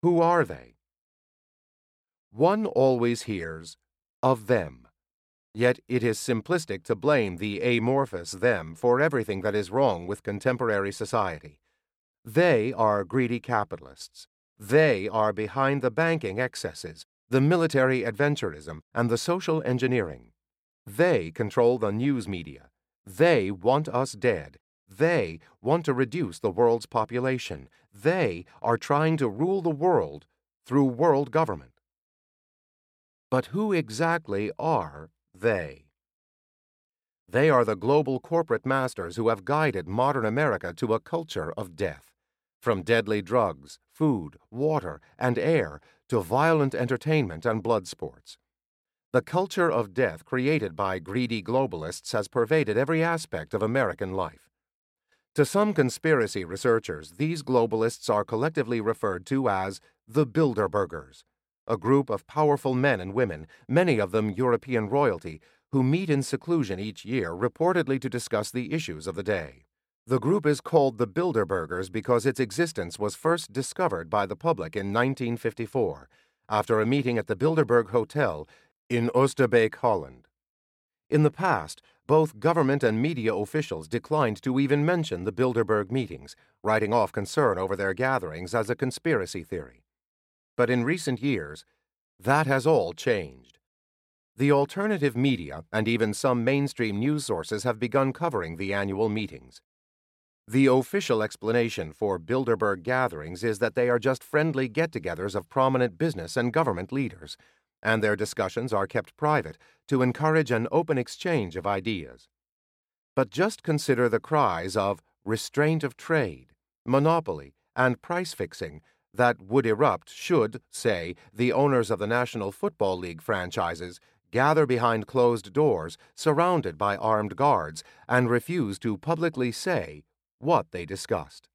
Who are they? One always hears of them, yet it is simplistic to blame the amorphous them for everything that is wrong with contemporary society. They are greedy capitalists. They are behind the banking excesses, the military adventurism, and the social engineering. They control the news media. They want us dead. They want to reduce the world's population. They are trying to rule the world through world government. But who exactly are they? They are the global corporate masters who have guided modern America to a culture of death. From deadly drugs, food, water, and air to violent entertainment and blood sports. The culture of death created by greedy globalists has pervaded every aspect of American life. To some conspiracy researchers, these globalists are collectively referred to as the Bilderbergers, a group of powerful men and women, many of them European royalty, who meet in seclusion each year reportedly to discuss the issues of the day. The group is called the Bilderbergers because its existence was first discovered by the public in 1954, after a meeting at the Bilderberg Hotel in Oosterbeek, Holland. In the past, both government and media officials declined to even mention the Bilderberg meetings, writing off concern over their gatherings as a conspiracy theory. But in recent years, that has all changed. The alternative media and even some mainstream news sources have begun covering the annual meetings. The official explanation for Bilderberg gatherings is that they are just friendly get-togethers of prominent business and government leaders, and their discussions are kept private to encourage an open exchange of ideas. But just consider the cries of restraint of trade, monopoly, and price fixing that would erupt should, say, the owners of the National Football League franchises gather behind closed doors, surrounded by armed guards, and refuse to publicly say what they discussed.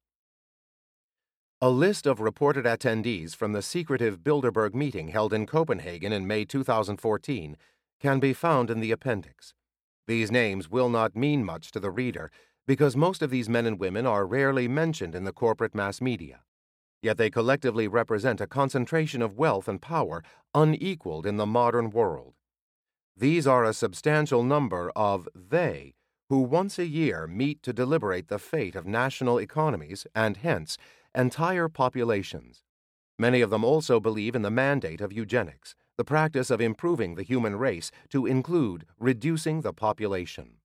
A list of reported attendees from the secretive Bilderberg meeting held in Copenhagen in May 2014 can be found in the appendix. These names will not mean much to the reader because most of these men and women are rarely mentioned in the corporate mass media. Yet they collectively represent a concentration of wealth and power unequaled in the modern world. These are a substantial number of they who once a year meet to deliberate the fate of national economies and, hence, entire populations. Many of them also believe in the mandate of eugenics, the practice of improving the human race to include reducing the population.